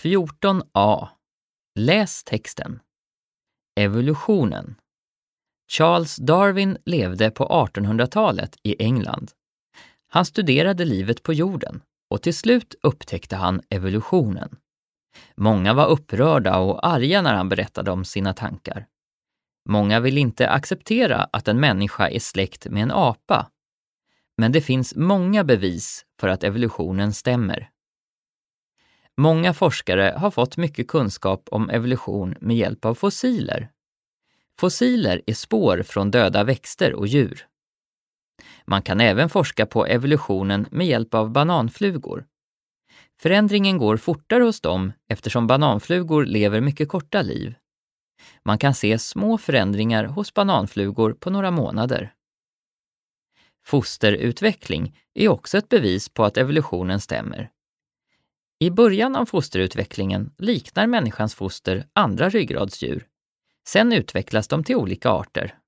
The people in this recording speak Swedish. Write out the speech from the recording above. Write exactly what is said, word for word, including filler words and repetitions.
fjorton a. Läs texten. Evolutionen. Charles Darwin levde på artonhundratalet i England. Han studerade livet på jorden och till slut upptäckte han evolutionen. Många var upprörda och arga när han berättade om sina tankar. Många vill inte acceptera att en människa är släkt med en apa. Men det finns många bevis för att evolutionen stämmer. Många forskare har fått mycket kunskap om evolution med hjälp av fossiler. Fossiler är spår från döda växter och djur. Man kan även forska på evolutionen med hjälp av bananflugor. Förändringen går fortare hos dem eftersom bananflugor lever mycket korta liv. Man kan se små förändringar hos bananflugor på några månader. Fosterutveckling är också ett bevis på att evolutionen stämmer. I början av fosterutvecklingen liknar människans foster andra ryggradsdjur. Sen utvecklas de till olika arter.